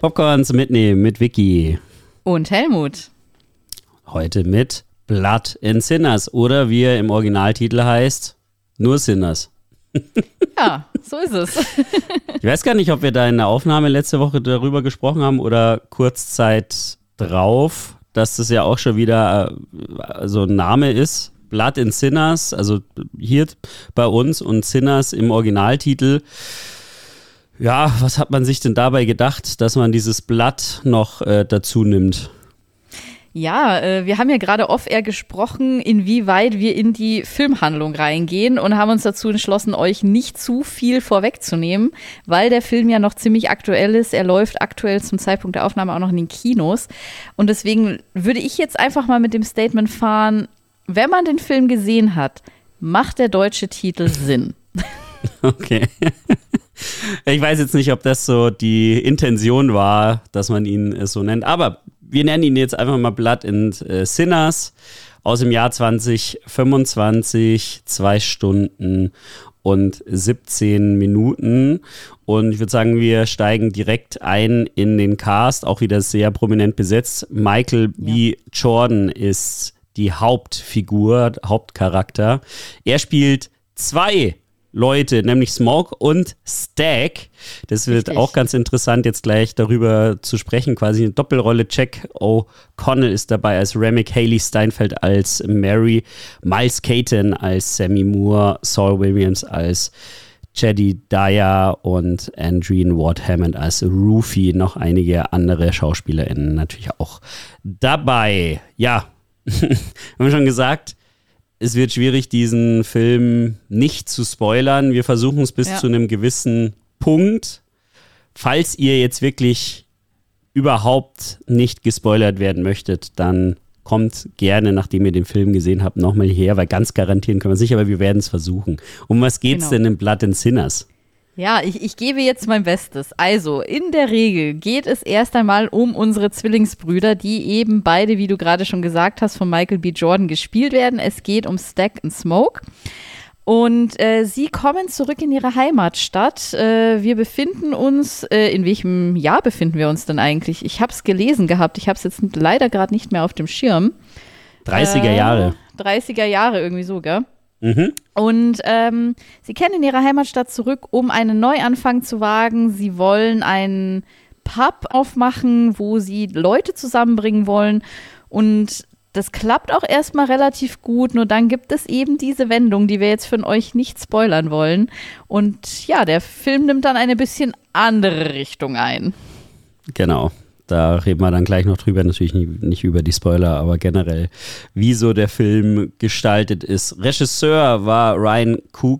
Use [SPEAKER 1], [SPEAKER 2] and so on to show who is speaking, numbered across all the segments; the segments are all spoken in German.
[SPEAKER 1] Popcorns mitnehmen mit Vicky.
[SPEAKER 2] Und Helmut.
[SPEAKER 1] Heute mit Blood and Sinners oder wie er im Originaltitel heißt, nur Sinners.
[SPEAKER 2] Ja, so ist es.
[SPEAKER 1] Ich weiß gar nicht, ob wir da in der Aufnahme letzte Woche darüber gesprochen haben oder kurz Zeit drauf, dass das ja auch schon wieder so ein Name ist. Blood and Sinners, also hier bei uns und Sinners im Originaltitel. Ja, was hat man sich denn dabei gedacht, dass man dieses Blood noch dazu nimmt?
[SPEAKER 2] Ja, wir haben ja gerade off-air gesprochen, inwieweit wir in die Filmhandlung reingehen und haben uns dazu entschlossen, euch nicht zu viel vorwegzunehmen, weil der Film ja noch ziemlich aktuell ist. Er läuft aktuell zum Zeitpunkt der Aufnahme auch noch in den Kinos. Und deswegen würde ich jetzt einfach mal mit dem Statement fahren, wenn man den Film gesehen hat, macht der deutsche Titel Sinn.
[SPEAKER 1] Okay. Ich weiß jetzt nicht, ob das so die Intention war, dass man ihn so nennt, aber wir nennen ihn jetzt einfach mal Blood and Sinners aus dem Jahr 2025, 2 Stunden und 17 Minuten. Und ich würde sagen, wir steigen direkt ein in den Cast, auch wieder sehr prominent besetzt. Michael B. Jordan ist die Hauptfigur, Hauptcharakter. Er spielt 2 Leute, nämlich Smoke und Stack. Das wird auch ganz interessant, jetzt gleich darüber zu sprechen. Quasi eine Doppelrolle. Jack O'Connell ist dabei als Remick, Hayley Steinfeld als Mary, Miles Caton als Sammy Moore, Saul Williams als Jedediah und Andreen Ward Hammond als Rufy. Noch einige andere SchauspielerInnen natürlich auch dabei. Ja, haben wir schon gesagt, es wird schwierig, diesen Film nicht zu spoilern. Wir versuchen es bis zu einem gewissen Punkt. Falls ihr jetzt wirklich überhaupt nicht gespoilert werden möchtet, dann kommt gerne, nachdem ihr den Film gesehen habt, nochmal her, weil ganz garantieren können wir es nicht, aber wir werden es versuchen. Um was geht's denn in Blood and Sinners?
[SPEAKER 2] Ja, ich gebe jetzt mein Bestes. Also, in der Regel geht es erst einmal um unsere Zwillingsbrüder, die eben beide, wie du gerade schon gesagt hast, von Michael B. Jordan gespielt werden. Es geht um Stack und Smoke. Und sie kommen zurück in ihre Heimatstadt. Wir befinden uns, in welchem Jahr befinden wir uns denn eigentlich? Ich habe es gelesen gehabt, ich habe es jetzt leider gerade nicht mehr auf dem Schirm.
[SPEAKER 1] 30er Jahre.
[SPEAKER 2] 30er Jahre irgendwie so, gell?
[SPEAKER 1] Mhm.
[SPEAKER 2] Und sie kehren in ihre Heimatstadt zurück, um einen Neuanfang zu wagen. Sie wollen einen Pub aufmachen, wo sie Leute zusammenbringen wollen. Und das klappt auch erstmal relativ gut. Nur dann gibt es eben diese Wendung, die wir jetzt von euch nicht spoilern wollen. Und ja, der Film nimmt dann eine bisschen andere Richtung ein.
[SPEAKER 1] Genau. Da reden wir dann gleich noch drüber, natürlich nicht über die Spoiler, aber generell, wie so der Film gestaltet ist. Regisseur ist Ryan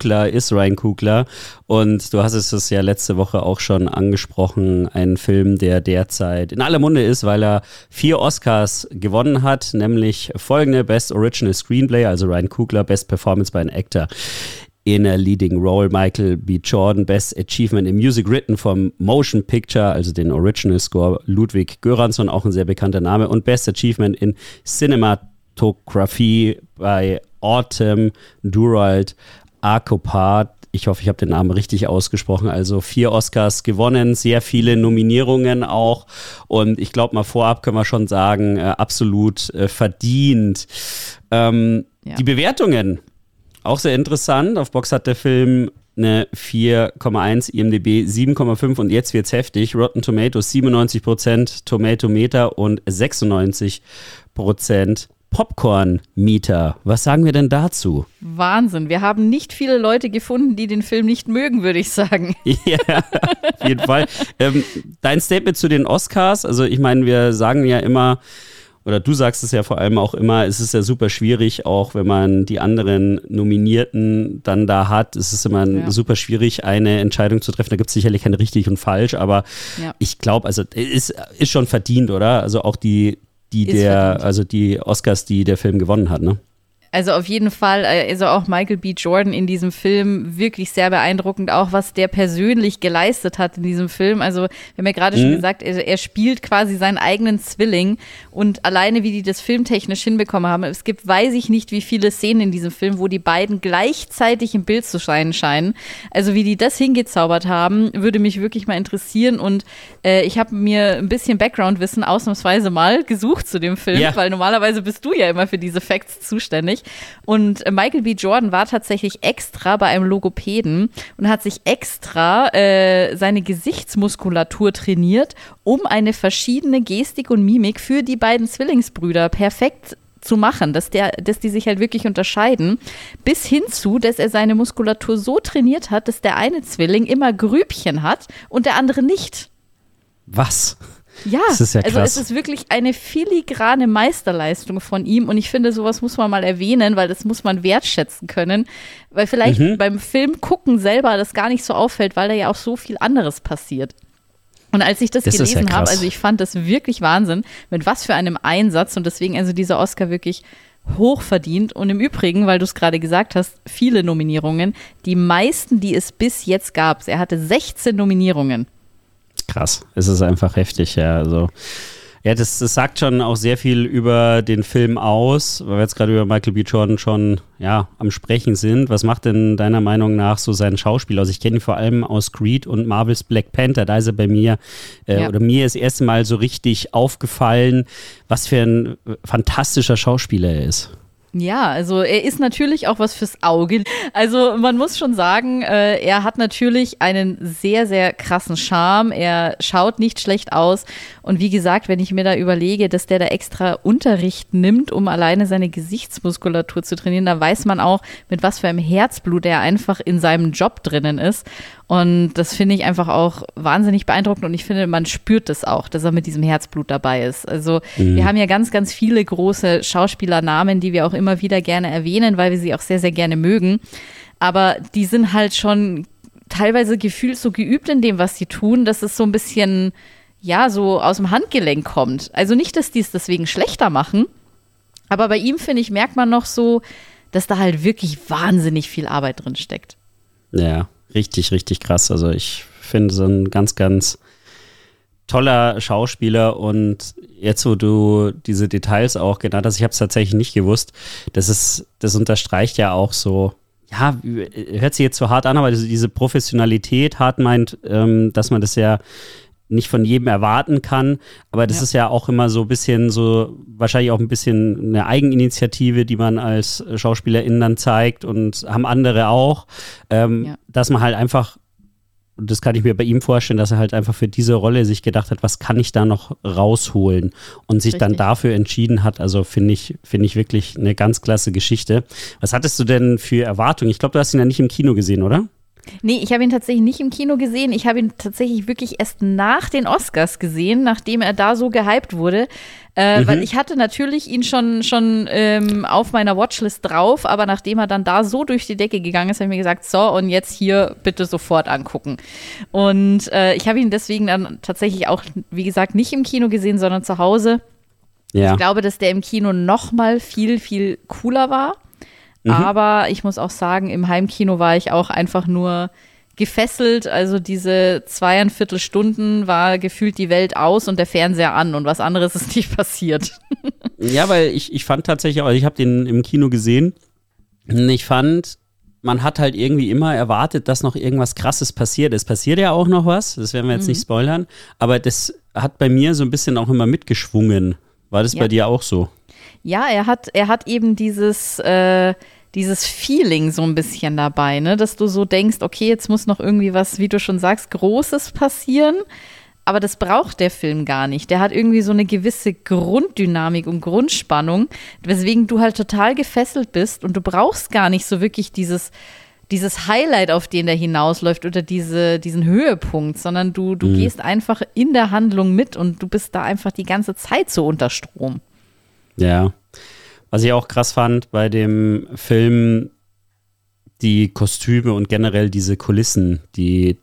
[SPEAKER 1] Coogler und du hast es ja letzte Woche auch schon angesprochen, ein Film, der derzeit in aller Munde ist, weil er 4 Oscars gewonnen hat, nämlich folgende: Best Original Screenplay, also Ryan Coogler, Best Performance by an Actor in a Leading Role, Michael B. Jordan, Best Achievement in Music written vom Motion Picture, also den Original Score, Ludwig Göransson, auch ein sehr bekannter Name, und Best Achievement in Cinematography bei Autumn Durald Akopart. Ich hoffe, ich habe den Namen richtig ausgesprochen. Also 4 Oscars gewonnen, sehr viele Nominierungen auch. Und ich glaube mal vorab können wir schon sagen, absolut verdient. Die Bewertungen, auch sehr interessant. Auf Box hat der Film eine 4,1, IMDb 7,5 und jetzt wird's heftig. Rotten Tomatoes 97%, Tomatometer und 96% Popcorn-Meter. Was sagen wir denn dazu?
[SPEAKER 2] Wahnsinn. Wir haben nicht viele Leute gefunden, die den Film nicht mögen, würde ich sagen.
[SPEAKER 1] Ja, auf jeden Fall. Dein Statement zu den Oscars, also ich meine, wir sagen ja immer, oder du sagst es ja vor allem auch immer, es ist ja super schwierig, auch wenn man die anderen Nominierten dann da hat, es ist immer super schwierig, eine Entscheidung zu treffen. Da gibt es sicherlich keine richtig und falsch, aber ich glaube, also ist schon verdient, oder? Also auch die Oscars, die der Film gewonnen hat, ne?
[SPEAKER 2] Also auf jeden Fall, also auch Michael B. Jordan in diesem Film wirklich sehr beeindruckend, auch was der persönlich geleistet hat in diesem Film. Also wir haben ja gerade schon gesagt, er spielt quasi seinen eigenen Zwilling und alleine wie die das filmtechnisch hinbekommen haben, es gibt, weiß ich nicht, wie viele Szenen in diesem Film, wo die beiden gleichzeitig im Bild zu sein scheinen. Also wie die das hingezaubert haben, würde mich wirklich mal interessieren und ich habe mir ein bisschen Background-Wissen ausnahmsweise mal gesucht zu dem Film, weil normalerweise bist du ja immer für diese Facts zuständig. Und Michael B. Jordan war tatsächlich extra bei einem Logopäden und hat sich extra seine Gesichtsmuskulatur trainiert, um eine verschiedene Gestik und Mimik für die beiden Zwillingsbrüder perfekt zu machen, dass die sich halt wirklich unterscheiden, bis hin zu, dass er seine Muskulatur so trainiert hat, dass der eine Zwilling immer Grübchen hat und der andere nicht.
[SPEAKER 1] Was?
[SPEAKER 2] Ja,
[SPEAKER 1] das ist ja krass.
[SPEAKER 2] Also es ist wirklich eine filigrane Meisterleistung von ihm und ich finde, sowas muss man mal erwähnen, weil das muss man wertschätzen können, weil vielleicht beim Film gucken selber das gar nicht so auffällt, weil da ja auch so viel anderes passiert. Und als ich das gelesen habe, also ich fand das wirklich Wahnsinn, mit was für einem Einsatz und deswegen also dieser Oscar wirklich hoch verdient und im Übrigen, weil du es gerade gesagt hast, viele Nominierungen, die meisten, die es bis jetzt gab. Er hatte 16 Nominierungen.
[SPEAKER 1] Krass, es ist einfach heftig, ja. Also, ja, das sagt schon auch sehr viel über den Film aus, weil wir jetzt gerade über Michael B. Jordan schon am Sprechen sind. Was macht denn deiner Meinung nach so sein Schauspiel aus? Ich kenne ihn vor allem aus Creed und Marvels Black Panther. Da ist er bei mir, oder mir ist das erste Mal so richtig aufgefallen, was für ein fantastischer Schauspieler er ist.
[SPEAKER 2] Ja, also er ist natürlich auch was fürs Auge. Also man muss schon sagen, er hat natürlich einen sehr, sehr krassen Charme. Er schaut nicht schlecht aus. Und wie gesagt, wenn ich mir da überlege, dass der da extra Unterricht nimmt, um alleine seine Gesichtsmuskulatur zu trainieren, da weiß man auch, mit was für einem Herzblut er einfach in seinem Job drinnen ist. Und das finde ich einfach auch wahnsinnig beeindruckend und ich finde, man spürt das auch, dass er mit diesem Herzblut dabei ist. Also wir haben ja ganz, ganz viele große Schauspielernamen, die wir auch immer wieder gerne erwähnen, weil wir sie auch sehr, sehr gerne mögen. Aber die sind halt schon teilweise gefühlt so geübt in dem, was sie tun, dass es so ein bisschen, so aus dem Handgelenk kommt. Also nicht, dass die es deswegen schlechter machen, aber bei ihm, finde ich, merkt man noch so, dass da halt wirklich wahnsinnig viel Arbeit drin steckt.
[SPEAKER 1] Ja. Richtig, richtig krass. Also ich finde so ein ganz, ganz toller Schauspieler und jetzt, wo du diese Details auch genannt hast, ich habe es tatsächlich nicht gewusst, das unterstreicht ja auch so, hört sich jetzt so hart an, aber diese Professionalität hart meint, dass man das ja nicht von jedem erwarten kann, aber das ist ja auch immer so ein bisschen so, wahrscheinlich auch ein bisschen eine Eigeninitiative, die man als SchauspielerInnen dann zeigt und haben andere auch, dass man halt einfach, und das kann ich mir bei ihm vorstellen, dass er halt einfach für diese Rolle sich gedacht hat, was kann ich da noch rausholen und sich dann dafür entschieden hat, also finde ich wirklich eine ganz klasse Geschichte. Was hattest du denn für Erwartungen? Ich glaube, du hast ihn ja nicht im Kino gesehen, oder?
[SPEAKER 2] Nee, ich habe ihn tatsächlich nicht im Kino gesehen. Ich habe ihn tatsächlich wirklich erst nach den Oscars gesehen, nachdem er da so gehypt wurde. Weil ich hatte natürlich ihn schon auf meiner Watchlist drauf, aber nachdem er dann da so durch die Decke gegangen ist, habe ich mir gesagt, so und jetzt hier bitte sofort angucken. Und ich habe ihn deswegen dann tatsächlich auch, wie gesagt, nicht im Kino gesehen, sondern zu Hause. Ja. Ich glaube, dass der im Kino noch mal viel, viel cooler war. Aber ich muss auch sagen, im Heimkino war ich auch einfach nur gefesselt. Also diese 2,25 Stunden war gefühlt die Welt aus und der Fernseher an und was anderes ist nicht passiert.
[SPEAKER 1] Ja, weil ich fand tatsächlich auch, ich habe den im Kino gesehen und ich fand, man hat halt irgendwie immer erwartet, dass noch irgendwas Krasses passiert. Es passiert ja auch noch was, das werden wir jetzt nicht spoilern, aber das hat bei mir so ein bisschen auch immer mitgeschwungen. War das bei dir auch so?
[SPEAKER 2] Ja, er hat eben dieses Feeling so ein bisschen dabei, ne, dass du so denkst, okay, jetzt muss noch irgendwie was, wie du schon sagst, Großes passieren, aber das braucht der Film gar nicht. Der hat irgendwie so eine gewisse Grunddynamik und Grundspannung, weswegen du halt total gefesselt bist und du brauchst gar nicht so wirklich dieses Highlight, auf den der hinausläuft oder diesen Höhepunkt, sondern du gehst einfach in der Handlung mit und du bist da einfach die ganze Zeit so unter Strom.
[SPEAKER 1] Ja, was ich auch krass fand bei dem Film, die Kostüme und generell diese Kulissen, die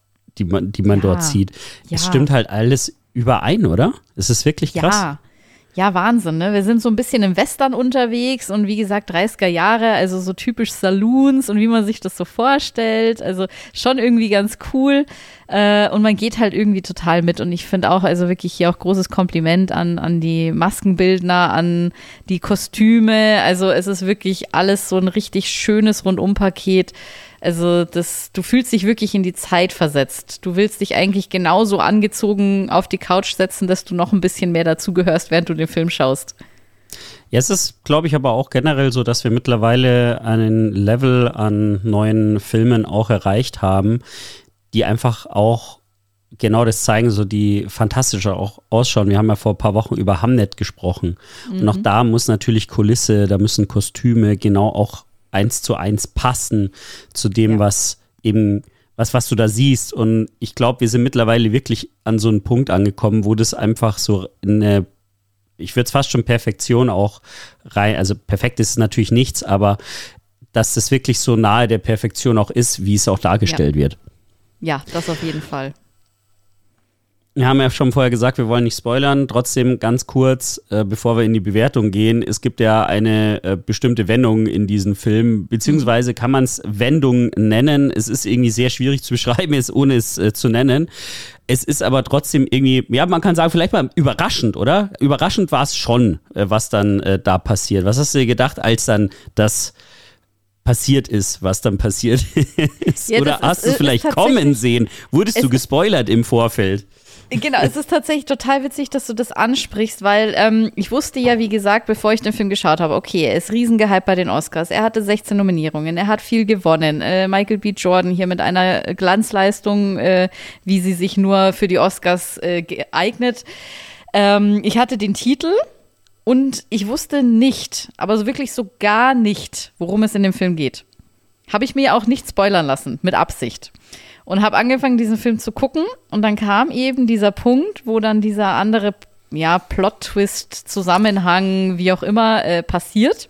[SPEAKER 1] man dort sieht. Es stimmt halt alles überein, oder? Es ist wirklich krass.
[SPEAKER 2] Ja, Wahnsinn, ne? Wir sind so ein bisschen im Western unterwegs und wie gesagt 30er Jahre, also so typisch Saloons und wie man sich das so vorstellt. Also schon irgendwie ganz cool. Und man geht halt irgendwie total mit. Und ich finde auch, also wirklich hier auch großes Kompliment an die Maskenbildner, an die Kostüme. Also es ist wirklich alles so ein richtig schönes Rundumpaket. Also du fühlst dich wirklich in die Zeit versetzt. Du willst dich eigentlich genauso angezogen auf die Couch setzen, dass du noch ein bisschen mehr dazugehörst, während du den Film schaust.
[SPEAKER 1] Ja, es ist, glaube ich, aber auch generell so, dass wir mittlerweile einen Level an neuen Filmen auch erreicht haben, die einfach auch genau das zeigen, so die fantastischer auch ausschauen. Wir haben ja vor ein paar Wochen über Hamnet gesprochen. Und auch da muss natürlich Kulisse, da müssen Kostüme genau auch 1:1 passen zu dem, was eben, was du da siehst. Und ich glaube, wir sind mittlerweile wirklich an so einen Punkt angekommen, wo das einfach so eine, ich würde es fast schon Perfektion auch rein, also perfekt ist es natürlich nichts, aber dass das wirklich so nahe der Perfektion auch ist, wie es auch dargestellt wird.
[SPEAKER 2] Ja, das auf jeden Fall.
[SPEAKER 1] Wir haben ja schon vorher gesagt, wir wollen nicht spoilern. Trotzdem ganz kurz, bevor wir in die Bewertung gehen. Es gibt ja eine bestimmte Wendung in diesem Film, beziehungsweise kann man es Wendung nennen. Es ist irgendwie sehr schwierig zu beschreiben, ohne es zu nennen. Es ist aber trotzdem irgendwie, ja, man kann sagen, vielleicht mal überraschend, oder? Überraschend war es schon, was dann da passiert. Was hast du dir gedacht, als dann das passiert ist, was dann passiert ist? Ja, oder hast du es vielleicht kommen sehen? Wurdest du gespoilert im Vorfeld?
[SPEAKER 2] Genau, es ist tatsächlich total witzig, dass du das ansprichst, weil ich wusste ja, wie gesagt, bevor ich den Film geschaut habe, okay, er ist riesengehypt bei den Oscars, er hatte 16 Nominierungen, er hat viel gewonnen, Michael B. Jordan hier mit einer Glanzleistung, wie sie sich nur für die Oscars geeignet. Ich hatte den Titel und ich wusste nicht, aber so wirklich so gar nicht, worum es in dem Film geht. Habe ich mir auch nicht spoilern lassen, mit Absicht. Und habe angefangen, diesen Film zu gucken und dann kam eben dieser Punkt, wo dann dieser andere, ja, Plot-Twist, Zusammenhang, wie auch immer, passiert.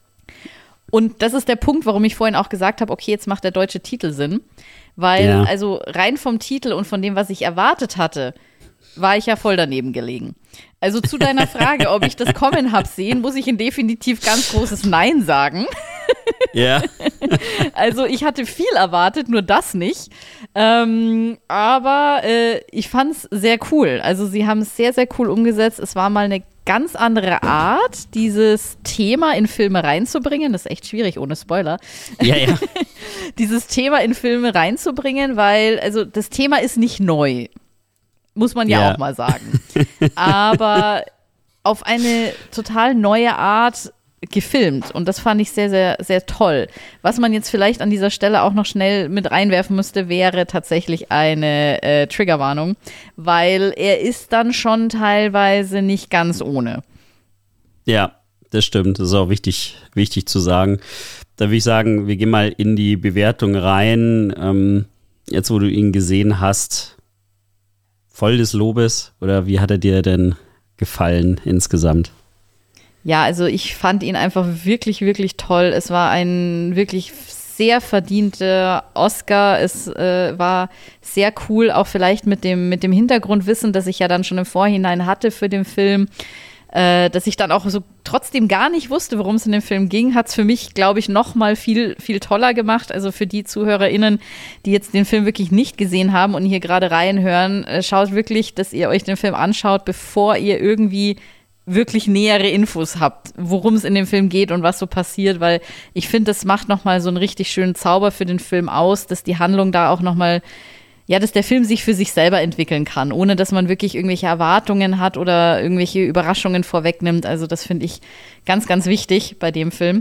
[SPEAKER 2] Und das ist der Punkt, warum ich vorhin auch gesagt habe, okay, jetzt macht der deutsche Titel Sinn. Weil, also rein vom Titel und von dem, was ich erwartet hatte, war ich ja voll daneben gelegen. Also zu deiner Frage, ob ich das kommen habe sehen, muss ich ein definitiv ganz großes Nein sagen.
[SPEAKER 1] Ja.
[SPEAKER 2] Also ich hatte viel erwartet, nur das nicht. Aber ich fand es sehr cool. Also sie haben es sehr, sehr cool umgesetzt. Es war mal eine ganz andere Art, dieses Thema in Filme reinzubringen. Das ist echt schwierig ohne Spoiler.
[SPEAKER 1] Ja, ja.
[SPEAKER 2] Dieses Thema in Filme reinzubringen, weil also das Thema ist nicht neu. Muss man ja auch mal sagen. Aber auf eine total neue Art gefilmt. Und das fand ich sehr, sehr, sehr toll. Was man jetzt vielleicht an dieser Stelle auch noch schnell mit reinwerfen müsste, wäre tatsächlich eine Triggerwarnung, weil er ist dann schon teilweise nicht ganz ohne.
[SPEAKER 1] Ja, das stimmt. Das ist auch wichtig zu sagen. Da würde ich sagen, wir gehen mal in die Bewertung rein. Jetzt, wo du ihn gesehen hast, voll des Lobes, oder wie hat er dir denn gefallen insgesamt?
[SPEAKER 2] Ja, also ich fand ihn einfach wirklich, wirklich toll. Es war ein wirklich sehr verdienter Oscar. Es war sehr cool, auch vielleicht mit dem Hintergrundwissen, das ich ja dann schon im Vorhinein hatte für den Film, dass ich dann auch so trotzdem gar nicht wusste, worum es in dem Film ging, hat es für mich, glaube ich, noch mal viel, viel toller gemacht. Also für die ZuhörerInnen, die jetzt den Film wirklich nicht gesehen haben und hier gerade reinhören, schaut wirklich, dass ihr euch den Film anschaut, bevor ihr irgendwie wirklich nähere Infos habt, worum es in dem Film geht und was so passiert, weil ich finde, das macht noch mal so einen richtig schönen Zauber für den Film aus, dass die Handlung da auch noch mal, ja, dass der Film sich für sich selber entwickeln kann, ohne dass man wirklich irgendwelche Erwartungen hat oder irgendwelche Überraschungen vorwegnimmt. Also das finde ich ganz, ganz wichtig bei dem Film.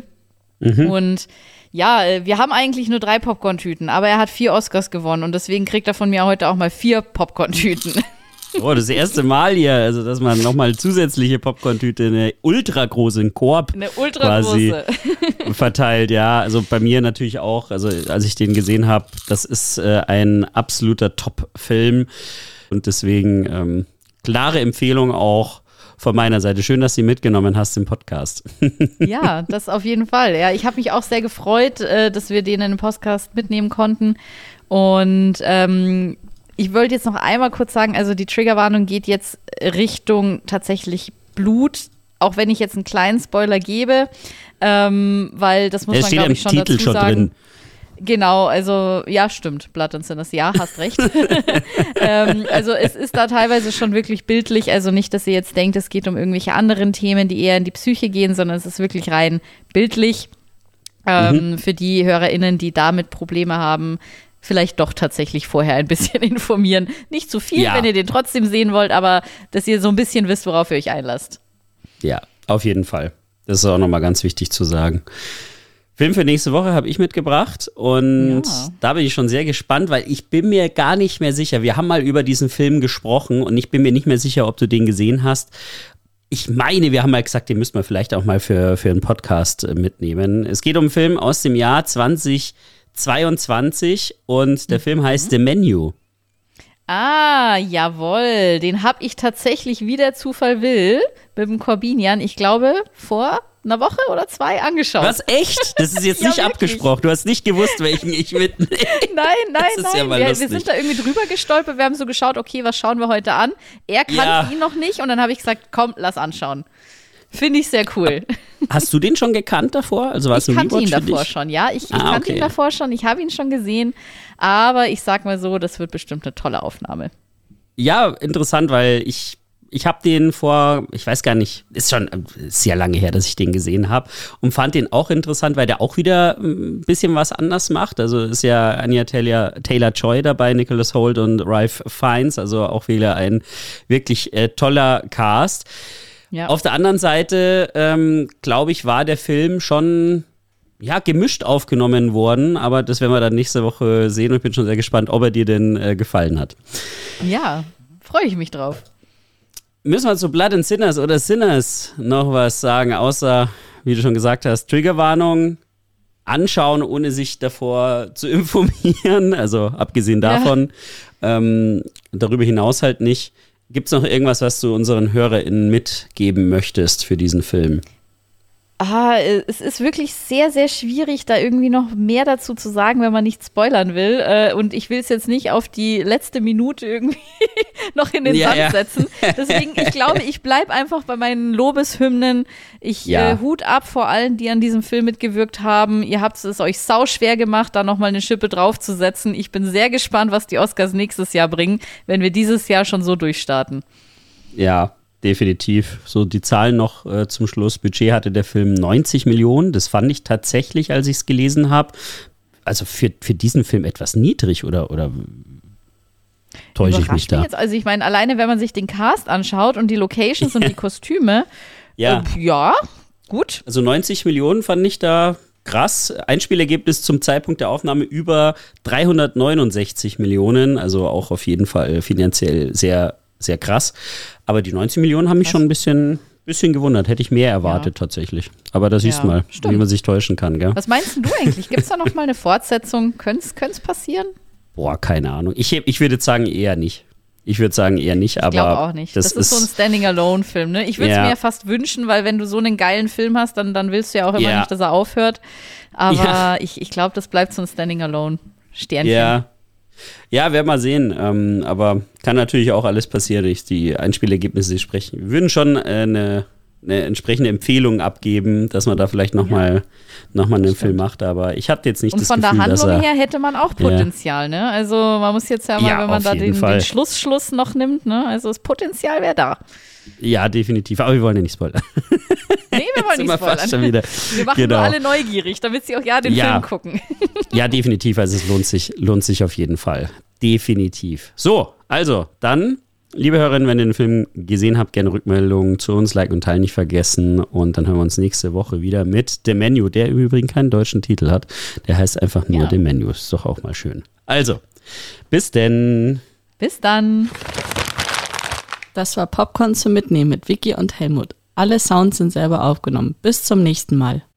[SPEAKER 2] Und ja, wir haben eigentlich nur 3 Popcorn-Tüten, aber er hat 4 Oscars gewonnen und deswegen kriegt er von mir heute auch mal 4 Popcorn-Tüten.
[SPEAKER 1] Oh, das erste Mal hier, also dass man nochmal zusätzliche Popcorn-Tüte, eine ultragroße Korb quasi verteilt. Ja, also bei mir natürlich auch, also als ich den gesehen habe, das ist ein absoluter Top-Film und deswegen klare Empfehlung auch von meiner Seite. Schön, dass du ihn mitgenommen hast im Podcast.
[SPEAKER 2] Ja, das auf jeden Fall. Ja, ich habe mich auch sehr gefreut, dass wir den in den Podcast mitnehmen konnten und ich wollte jetzt noch einmal kurz sagen, also die Triggerwarnung geht jetzt Richtung tatsächlich Blut, auch wenn ich jetzt einen kleinen Spoiler gebe, weil das muss man, glaube ich, schon
[SPEAKER 1] Titel
[SPEAKER 2] dazu
[SPEAKER 1] schon
[SPEAKER 2] sagen.
[SPEAKER 1] drin.
[SPEAKER 2] Genau, also ja, stimmt, Blood and Sinners, ja, hast recht. Also es ist da teilweise schon wirklich bildlich, also nicht, dass ihr jetzt denkt, es geht um irgendwelche anderen Themen, die eher in die Psyche gehen, sondern es ist wirklich rein bildlich. Für die HörerInnen, die damit Probleme haben, vielleicht doch tatsächlich vorher ein bisschen informieren. Nicht zu viel, wenn ihr den trotzdem sehen wollt, aber dass ihr so ein bisschen wisst, worauf ihr euch einlasst.
[SPEAKER 1] Ja, auf jeden Fall. Das ist auch nochmal ganz wichtig zu sagen. Film für nächste Woche habe ich mitgebracht und da bin ich schon sehr gespannt, weil ich bin mir gar nicht mehr sicher. Wir haben mal über diesen Film gesprochen und ich bin mir nicht mehr sicher, ob du den gesehen hast. Ich meine, wir haben mal gesagt, den müssten wir vielleicht auch mal für einen Podcast mitnehmen. Es geht um einen Film aus dem Jahr 2022 und der Film heißt The Menu.
[SPEAKER 2] Ah, jawohl. Den habe ich tatsächlich, wie der Zufall will, mit dem Corbinian, ich glaube, vor einer Woche oder 2 angeschaut.
[SPEAKER 1] Was, echt? Das ist jetzt nicht abgesprochen. Du hast nicht gewusst, welchen ich mitnehme.
[SPEAKER 2] Nein.
[SPEAKER 1] Ja,
[SPEAKER 2] wir sind da irgendwie drüber gestolpert. Wir haben so geschaut, okay, was schauen wir heute an? Er kannte ihn noch nicht und dann habe ich gesagt, komm, lass anschauen. Finde ich sehr cool.
[SPEAKER 1] Hast du den schon gekannt davor? Also war es
[SPEAKER 2] ich kannte ihn davor schon, ja. Ich kannte ihn davor schon, ich habe ihn schon gesehen. Aber ich sag mal so, das wird bestimmt eine tolle Aufnahme.
[SPEAKER 1] Ja, interessant, weil ich habe den vor, ich weiß gar nicht, ist schon sehr lange her, dass ich den gesehen habe und fand den auch interessant, weil der auch wieder ein bisschen was anders macht. Also ist ja Anya Taylor-Joy dabei, Nicholas Hoult und Ralph Fiennes, also auch wieder ein wirklich toller Cast. Ja. Auf der anderen Seite, glaube ich, war der Film schon gemischt aufgenommen worden, aber das werden wir dann nächste Woche sehen und ich bin schon sehr gespannt, ob er dir denn gefallen hat.
[SPEAKER 2] Ja, freue ich mich drauf.
[SPEAKER 1] Müssen wir zu Blood and Sinners oder Sinners noch was sagen, außer, wie du schon gesagt hast, Triggerwarnung, anschauen, ohne sich davor zu informieren, also abgesehen davon, darüber hinaus halt nicht. Gibt es noch irgendwas, was du unseren HörerInnen mitgeben möchtest für diesen Film?
[SPEAKER 2] Es ist wirklich sehr, sehr schwierig, da irgendwie noch mehr dazu zu sagen, wenn man nicht spoilern will. Und ich will es jetzt nicht auf die letzte Minute irgendwie noch in den Sand setzen. Deswegen, ich glaube, ich bleibe einfach bei meinen Lobeshymnen. Hut ab vor allen, die an diesem Film mitgewirkt haben. Ihr habt es euch sauschwer gemacht, da nochmal eine Schippe draufzusetzen. Ich bin sehr gespannt, was die Oscars nächstes Jahr bringen, wenn wir dieses Jahr schon so durchstarten.
[SPEAKER 1] Ja, definitiv. So die Zahlen noch zum Schluss. Budget hatte der Film 90 Millionen. Das fand ich tatsächlich, als ich es gelesen habe, also für diesen Film etwas niedrig oder täusche ich mich da?
[SPEAKER 2] Jetzt. Also ich meine, alleine wenn man sich den Cast anschaut und die Locations und die Kostüme, gut.
[SPEAKER 1] Also 90 Millionen fand ich da krass. Einspielergebnis zum Zeitpunkt der Aufnahme über 369 Millionen, also auch auf jeden Fall finanziell sehr, sehr krass. Aber die 90 Millionen haben mich schon ein bisschen gewundert. Hätte ich mehr erwartet tatsächlich. Aber da siehst du mal, wie man sich täuschen kann, gell?
[SPEAKER 2] Was meinst du eigentlich? Gibt es da noch mal eine Fortsetzung? Könnte es passieren?
[SPEAKER 1] Boah, keine Ahnung. Ich würde jetzt sagen, eher nicht. Ich würde sagen, eher nicht, aber.
[SPEAKER 2] Ich glaube auch nicht. Das ist so ein Standing-Alone-Film, ne? Ich würde es mir ja fast wünschen, weil wenn du so einen geilen Film hast, dann willst du ja auch immer nicht, dass er aufhört. Aber ich glaube, das bleibt so ein Standing-Alone-Sternchen.
[SPEAKER 1] Ja, werden wir sehen. Aber kann natürlich auch alles passieren. Die Einspielergebnisse sprechen. Wir würden schon eine entsprechende Empfehlung abgeben, dass man da vielleicht nochmal einen Film macht. Aber ich hatte jetzt nicht das Gefühl, dass
[SPEAKER 2] Und von der Handlung her hätte man auch Potenzial, ne? Also man muss jetzt ja mal, wenn man da den Schluss noch nimmt, ne? Also das Potenzial wäre da.
[SPEAKER 1] Ja, definitiv. Aber wir wollen ja nicht spoilern.
[SPEAKER 2] Nee, wir wollen nicht spoilern. Wir machen nur alle neugierig, damit sie auch den Film gucken.
[SPEAKER 1] Ja, definitiv. Also es lohnt sich auf jeden Fall. Definitiv. So, also dann, liebe Hörerinnen, wenn ihr den Film gesehen habt, gerne Rückmeldungen zu uns, liken und teilen nicht vergessen. Und dann hören wir uns nächste Woche wieder mit The Menu, der im Übrigen keinen deutschen Titel hat. Der heißt einfach nur The Menu. Ist doch auch mal schön. Also, bis denn.
[SPEAKER 2] Bis dann.
[SPEAKER 3] Das war Popcorn zum Mitnehmen mit Vicky und Helmut. Alle Sounds sind selber aufgenommen. Bis zum nächsten Mal.